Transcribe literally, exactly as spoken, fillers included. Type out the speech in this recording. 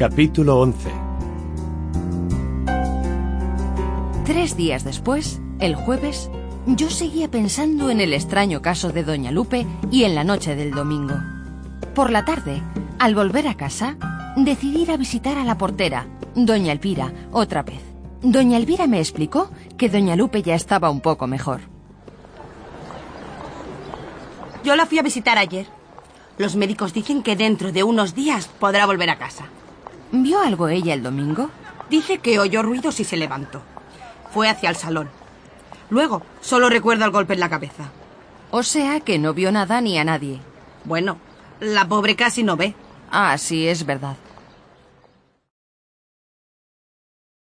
Capítulo once. Tres días después, el jueves, yo seguía pensando en el extraño caso de doña Lupe y en la noche del domingo. Por la tarde, al volver a casa, decidí ir a visitar a la portera, doña Elvira, otra vez. Doña Elvira me explicó que doña Lupe ya estaba un poco mejor. Yo la fui a visitar ayer. Los médicos dicen que dentro de unos días podrá volver a casa. ¿Vio algo ella el domingo? Dice que oyó ruidos y se levantó. Fue hacia el salón. Luego, solo recuerda el golpe en la cabeza. O sea que no vio nada ni a nadie. Bueno, la pobre casi no ve. Ah, sí, es verdad.